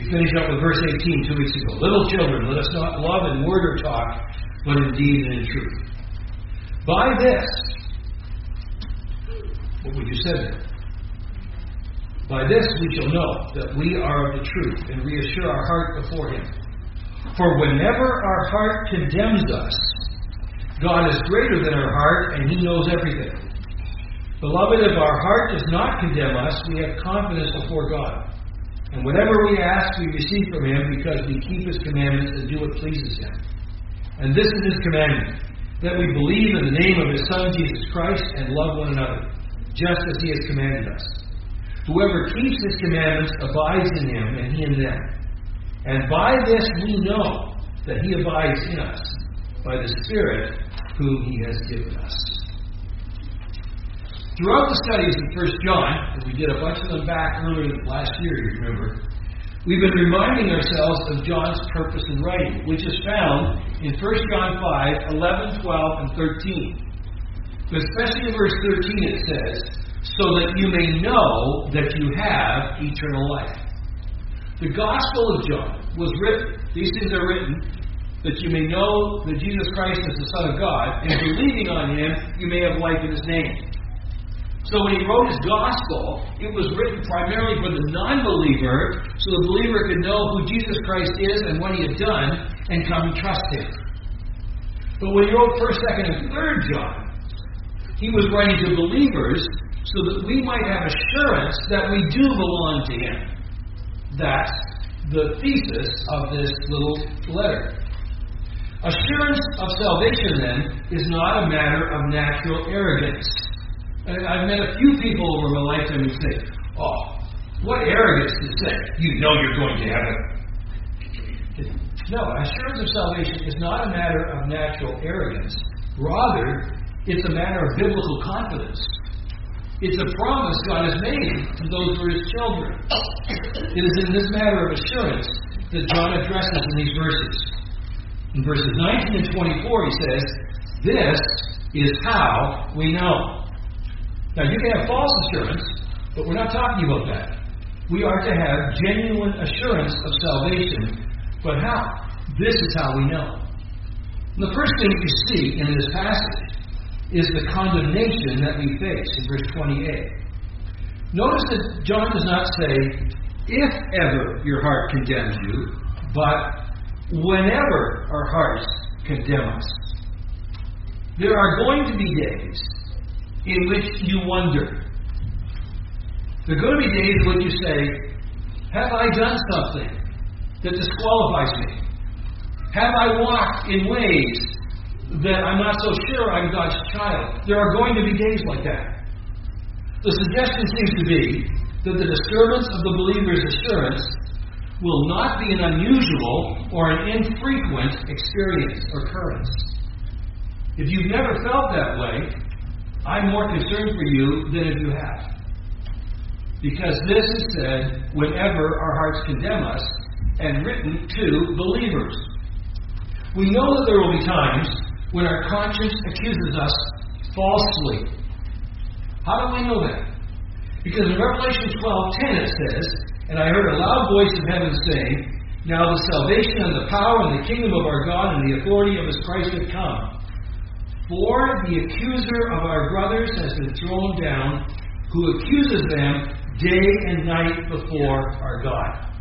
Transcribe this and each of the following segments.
We finished up with verse 18 2 weeks ago. Little children, let us not love in word or talk, but in deed and in truth. By this, what would you say there? By this we shall know that we are of the truth and reassure our heart before Him. For whenever our heart condemns us, God is greater than our heart, and He knows everything. Beloved, if our heart does not condemn us, we have confidence before God. And whatever we ask, we receive from Him, because we keep His commandments and do what pleases Him. And this is His commandment, that we believe in the name of His Son, Jesus Christ, and love one another, just as He has commanded us. Whoever keeps His commandments abides in Him, and He in them. And by this we know that He abides in us, by the Spirit whom He has given us. Throughout the studies in 1 John, and we did a bunch of them back earlier last year, you remember, we've been reminding ourselves of John's purpose in writing, which is found in 1 John 5, 11, 12, and 13. But especially in verse 13 it says, so that you may know that you have eternal life. The Gospel of John was written, these things are written, that you may know that Jesus Christ is the Son of God, and believing on Him, you may have life in His name. So when he wrote his Gospel, it was written primarily for the non-believer, so the believer could know who Jesus Christ is and what He had done, and come and trust Him. But when he wrote 1st, 2nd, and 3rd John, he was writing to believers so that we might have assurance that we do belong to Him. That's the thesis of this little letter. Assurance of salvation, then, is not a matter of natural arrogance. And I've met a few people over my lifetime who say, oh, what arrogance to say, you know you're going to heaven. No, assurance of salvation is not a matter of natural arrogance. Rather, it's a matter of biblical confidence. It's a promise God has made to those who are His children. It is in this matter of assurance that John addresses in these verses. In verses 19 and 24 he says, this is how we know. Now you can have false assurance, but we're not talking about that. We are to have genuine assurance of salvation. But how? This is how we know. And the first thing that you see in this passage is the condemnation that we face in verse 28. Notice that John does not say, if ever your heart condemns you, but whenever our hearts condemn us. There are going to be days in which you wonder. There are going to be days in which you say, have I done something that disqualifies me? Have I walked in ways that I'm not so sure I'm God's child? There are going to be days like that. The suggestion seems to be that the disturbance of the believer's assurance will not be an unusual or an infrequent experience or occurrence. If you've never felt that way, I'm more concerned for you than if you have. Because this is said whenever our hearts condemn us, and written to believers. We know that there will be times when our conscience accuses us falsely. How do we know that? Because in Revelation 12:10 it says, and I heard a loud voice in heaven saying, now the salvation and the power and the kingdom of our God and the authority of His Christ have come. For the accuser of our brothers has been thrown down, who accuses them day and night before our God.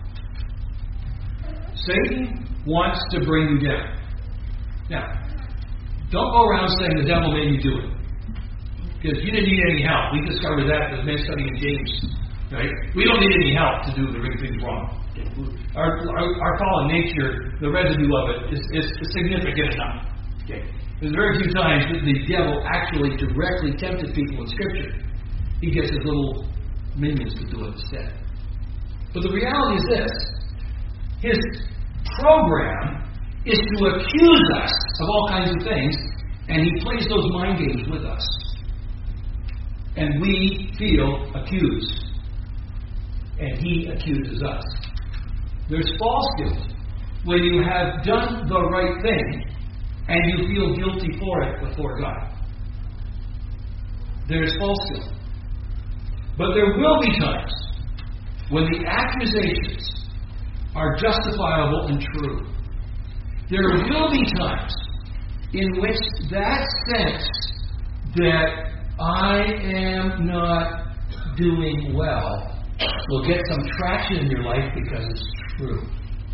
Satan wants to bring you down. Now, don't go around saying the devil made you do it. Because you didn't need any help. We discovered that as men studying James. Right? We don't need any help to doing things wrong. Our fallen nature, the residue of it, is significant enough. Okay? There's very few times that the devil actually directly tempted people in Scripture. He gets his little minions to do it instead. But the reality is this. His program is to accuse us of all kinds of things, and he plays those mind games with us. And we feel accused. And he accuses us. There's false guilt, when you have done the right thing, and you feel guilty for it before God. There's false guilt. But there will be times when the accusations are justifiable and true. There will be times in which that sense that I am not doing well will get some traction in your life because it's true.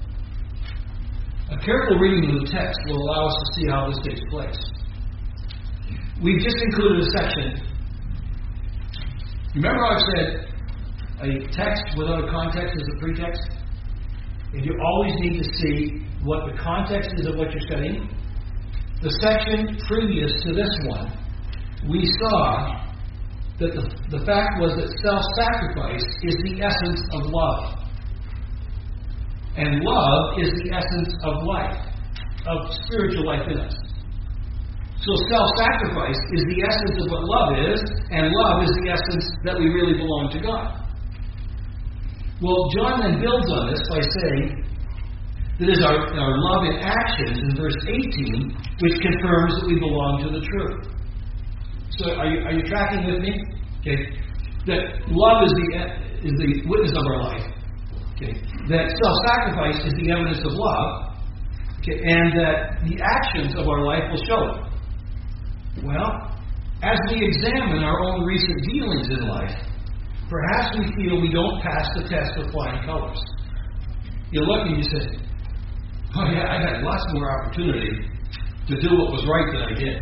A careful reading of the text will allow us to see how this takes place. We've just included a section. Remember how I said a text without a context is a pretext? And you always need to see what the context is of what you're studying. The section previous to this one, we saw that the fact was that self-sacrifice is the essence of love. And love is the essence of life, of spiritual life in us. So self-sacrifice is the essence of what love is, and love is the essence that we really belong to God. Well, John then builds on this by saying that is our love in actions in verse 18, which confirms that we belong to the truth. So are you tracking with me? Okay. That love is the witness of our life. Okay. That self-sacrifice is the evidence of love. Okay. And that the actions of our life will show it. Well, as we examine our own recent dealings in life, perhaps we feel we don't pass the test with flying colors. You look and you say, oh yeah, I had lots more opportunity to do what was right than I did.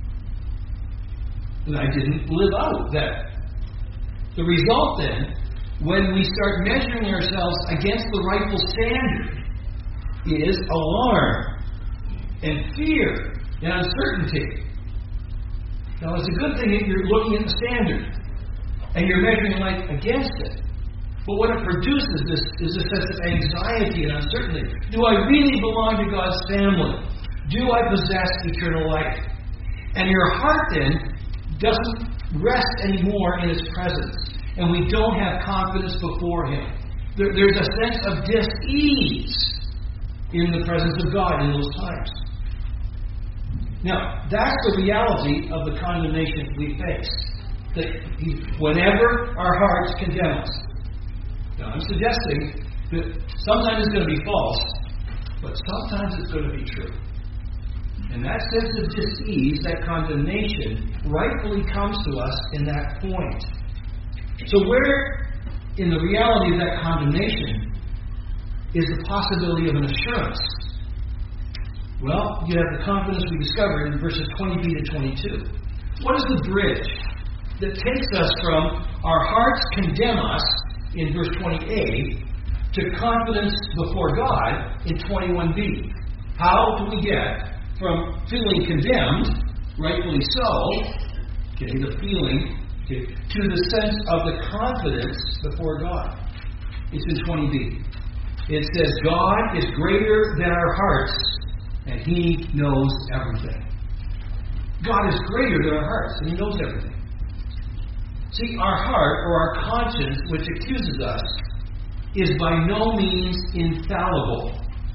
And I didn't live out that. The result then, when we start measuring ourselves against the rightful standard, is alarm and fear and uncertainty. Now, it's a good thing that you're looking at the standard and you're measuring life against it. But what it produces is a sense of anxiety and uncertainty. Do I really belong to God's family? Do I possess eternal life? And your heart then doesn't rest anymore in His presence. And we don't have confidence before Him. There's a sense of dis-ease in the presence of God in those times. Now, that's the reality of the condemnation we face. That whenever our hearts condemn us. Now, I'm suggesting that sometimes it's going to be false, but sometimes it's going to be true. And that sense of dis-ease, that condemnation, rightfully comes to us in that point. So where, in the reality of that condemnation, is the possibility of an assurance? Well, you have the confidence we discovered in verses 20b to 22. What is the bridge that takes us from our hearts condemn us in verse 20a to confidence before God in 21b? How do we get from feeling condemned, rightfully so, okay, the feeling, okay, to the sense of the confidence before God? It's in 20b. It says, God is greater than our hearts, and He knows everything. God is greater than our hearts, and He knows everything. See, our heart, or our conscience, which accuses us, is by no means infallible.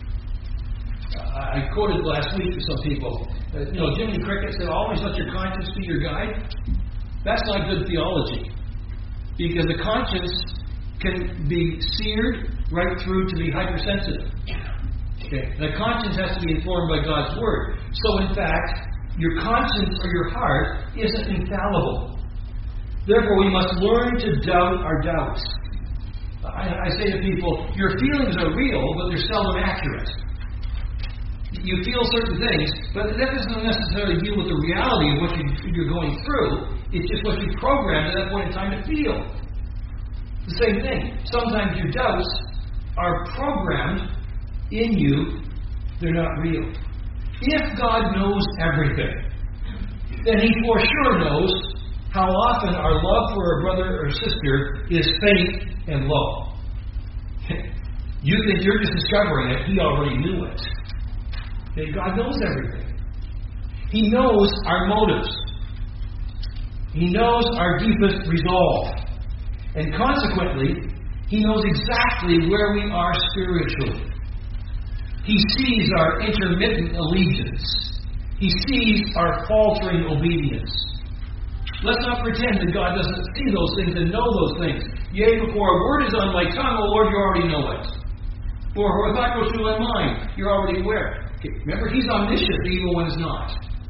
I quoted last week to some people, Jimmy Cricket said, always let your conscience be your guide. That's not good theology. Because the conscience can be seared right through to be hypersensitive. Okay. The conscience has to be informed by God's Word. So, in fact, your conscience or your heart isn't infallible. Therefore, we must learn to doubt our doubts. I say to people, your feelings are real, but they're seldom accurate. You feel certain things, but that doesn't necessarily deal with the reality of what you're going through. It's just what you programmed at that point in time to feel. The same thing. Sometimes your doubts are programmed in you. They're not real. If God knows everything, then He for sure knows how often our love for a brother or sister is faint and low. You think you're just discovering it. He already knew it. Okay, God knows everything. He knows our motives. He knows our deepest resolve. And consequently, He knows exactly where we are spiritually. He sees our intermittent allegiance. He sees our faltering obedience. Let's not pretend that God doesn't see those things and know those things. Yea, before a word is on my tongue, O Lord, you already know it. For a thought goes through my mind, you're already aware. Okay, remember, he's omniscient, the evil one is not.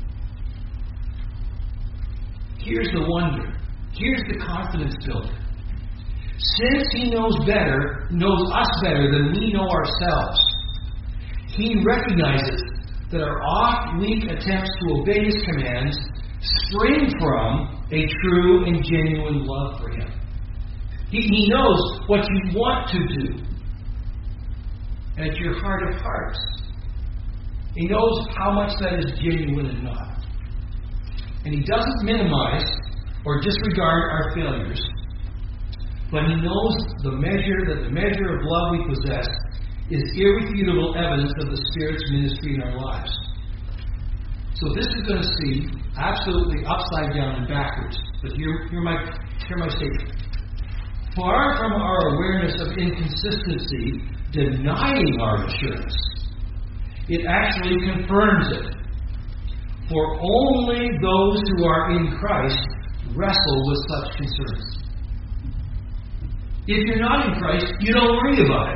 Here's the wonder. Here's the confidence builder. Since he knows us better than we know ourselves, he recognizes that our oft weak attempts to obey his commands spring from a true and genuine love for him. He knows what you want to do. And it's your heart of hearts. He knows how much that is genuine and not. And he doesn't minimize or disregard our failures, but he knows that the measure of love we possess is irrefutable evidence of the Spirit's ministry in our lives. So this is going to seem absolutely upside down and backwards. But hear my statement. Far from our awareness of inconsistency denying our assurance, it actually confirms it. For only those who are in Christ wrestle with such concerns. If you're not in Christ, you don't worry about it.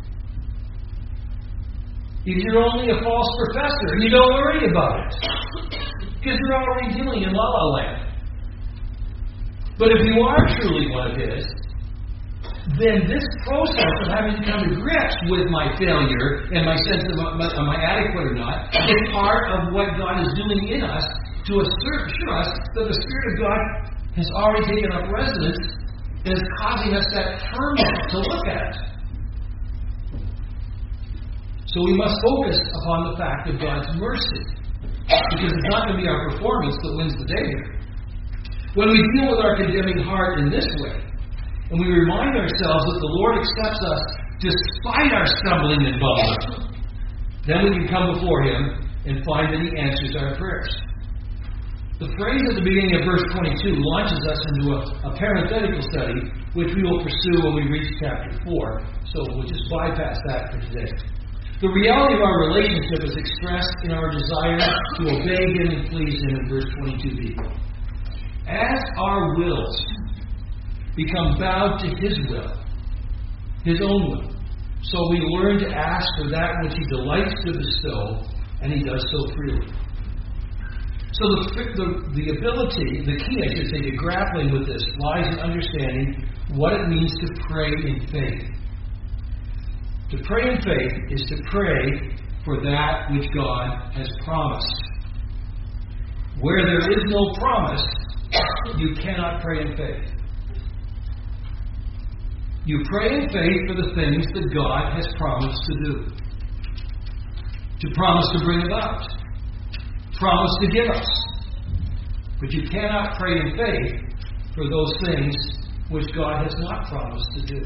If you're only a false professor, you don't worry about it. Because you're already dealing in la-la land. But if you are truly one of his, then this process of having to come to grips with my failure and my sense of am I adequate or not is part of what God is doing in us to assure us that the Spirit of God has already taken up residence and is causing us that firmness to look at. So we must focus upon the fact of God's mercy, because it's not going to be our performance that wins the day here. When we deal with our condemning heart in this way, and we remind ourselves that the Lord accepts us despite our stumbling and bumbling, then we can come before Him and find that He answers our prayers. The phrase at the beginning of verse 22 launches us into a parenthetical study, which we will pursue when we reach chapter 4. So we'll just bypass that for today. The reality of our relationship is expressed in our desire to obey Him and please Him in verse 22b. As our wills become bowed to His will, His own will, so we learn to ask for that which He delights to bestow, and He does so freely. So the ability, the key, I should say, to grappling with this lies in understanding what it means to pray in faith. To pray in faith is to pray for that which God has promised. Where there is no promise, you cannot pray in faith. You pray in faith for the things that God has promised to do. To promise to bring about. Promise to give us. But you cannot pray in faith for those things which God has not promised to do.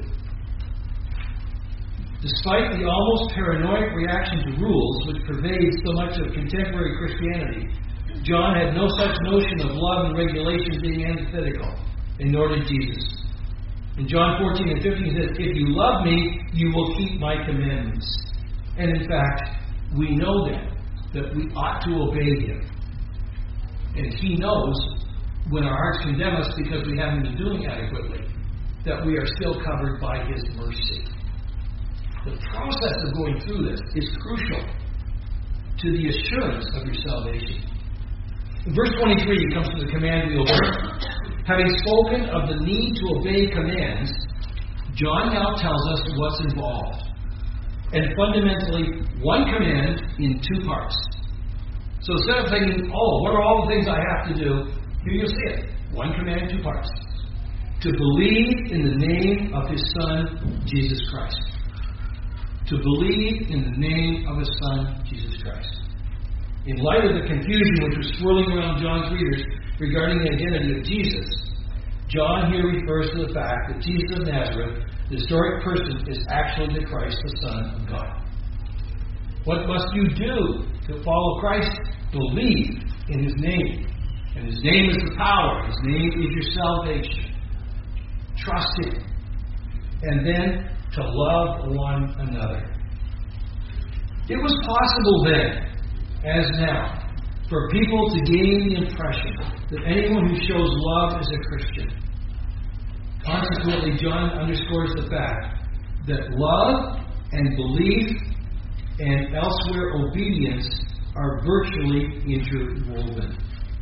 Despite the almost paranoid reaction to rules which pervades so much of contemporary Christianity, John had no such notion of love and regulation being antithetical, and nor did Jesus. In John 14 and 15 he says, "If you love me, you will keep my commandments." And in fact, we know then that we ought to obey Him. And He knows when our hearts condemn us because we haven't been doing adequately, that we are still covered by His mercy. The process of going through this is crucial to the assurance of your salvation. In verse 23, he comes to the command we obey. Having spoken of the need to obey commands, John now tells us what's involved. And fundamentally, one command in two parts. So instead of thinking, what are all the things I have to do? Here you'll see it. One command, two parts. To believe in the name of His Son, Jesus Christ. To believe in the name of His Son, Jesus Christ. In light of the confusion which was swirling around John's readers regarding the identity of Jesus, John here refers to the fact that Jesus of Nazareth, the historic person, is actually the Christ, the Son of God. What must you do to follow Christ? Believe in His name. And His name is the power. His name is your salvation. Trust Him. And then to love one another. It was possible then, as now, for people to gain the impression that anyone who shows love is a Christian. Consequently, John underscores the fact that love and belief and elsewhere obedience are virtually interwoven.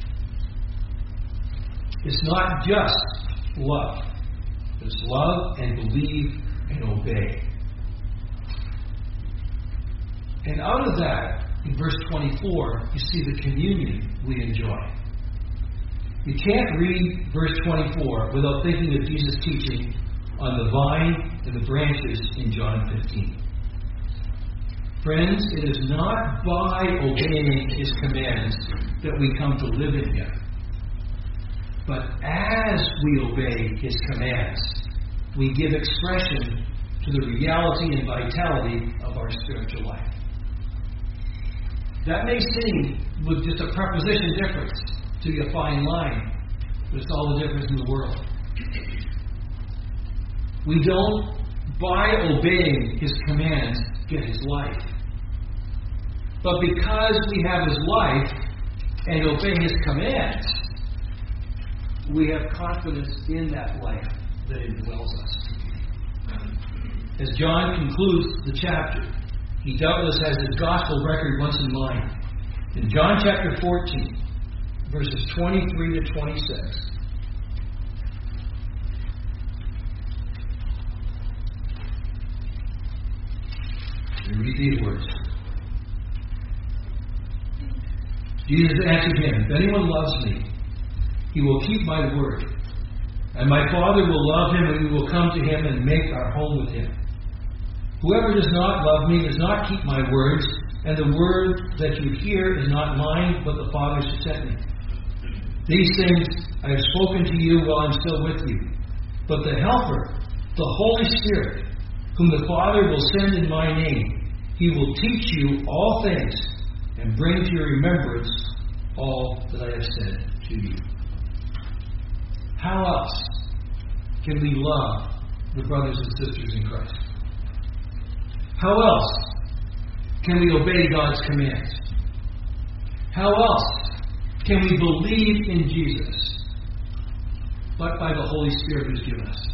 It's not just love. It's love and believe and obey. And out of that, in verse 24, you see the communion we enjoy. You can't read verse 24 without thinking of Jesus' teaching on the vine and the branches in John 15. Friends, it is not by obeying His commands that we come to live in Him. But as we obey His commands, we give expression to the reality and vitality of our spiritual life. That may seem, with just a preposition difference, to be a fine line, but it's all the difference in the world. We don't, by obeying His commands, get His life. But because we have His life and obey His commands, we have confidence in that life that indwells us. As John concludes the chapter, he doubtless has his gospel record once in mind. In John chapter 14, verses 23 to 26, we read these words. Jesus answered him, "If anyone loves me, he will keep my word. And my Father will love him, and we will come to him and make our home with him. Whoever does not love me does not keep my words, and the word that you hear is not mine, but the Father's who sent me. These things I have spoken to you while I'm still with you. But the Helper, the Holy Spirit, whom the Father will send in my name, he will teach you all things and bring to your remembrance all that I have said to you." How else can we love the brothers and sisters in Christ? How else can we obey God's commands? How else can we believe in Jesus but by the Holy Spirit who's given us,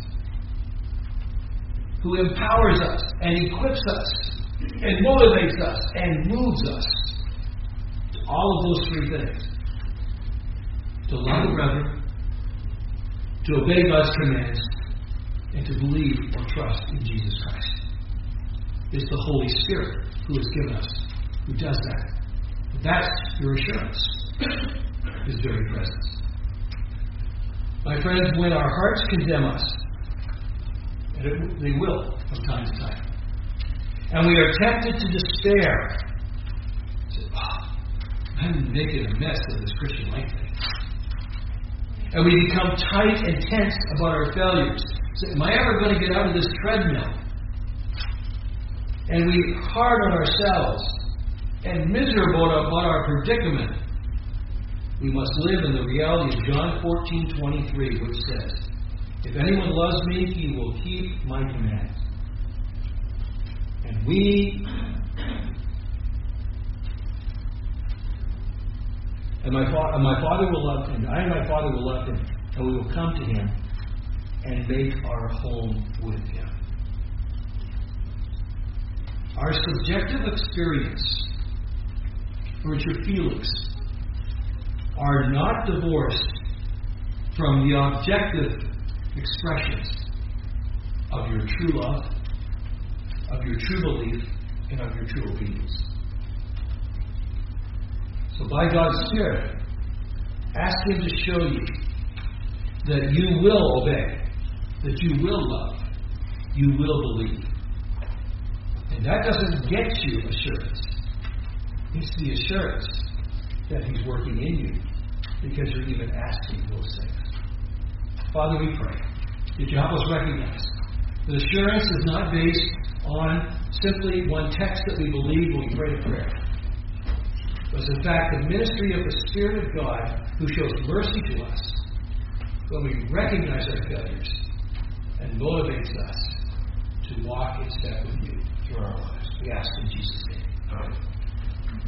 who empowers us and equips us and motivates us and moves us to all of those three things: to love the brethren, to obey God's commands, and to believe or trust in Jesus Christ. It's the Holy Spirit who has given us, who does that. But that's your assurance, His very presence. My friends, when our hearts condemn us, and they will from time to time, and we are tempted to despair, say, I'm making a mess of this Christian life thing. And we become tight and tense about our failures. Say, am I ever going to get out of this treadmill? And we hard on ourselves and miserable about our predicament. We must live in the reality of John 14:23, which says, "If anyone loves me, he will keep my commands. And my Father will love him, I and my Father will love him, and we will come to him and make our home with him." Our subjective experience, or your feelings, are not divorced from the objective expressions of your true love, of your true belief, and of your true obedience. So by God's Spirit, ask Him to show you that you will obey, that you will love, you will believe. And that doesn't get you assurance. It's the assurance that He's working in you because you're even asking those things. Father, we pray that you help us recognize that assurance is not based on simply one text that we believe when we pray a prayer. But it's in fact the ministry of the Spirit of God who shows mercy to us when we recognize our failures and motivates us to walk in step with you through our lives. We ask in Jesus' name. Amen.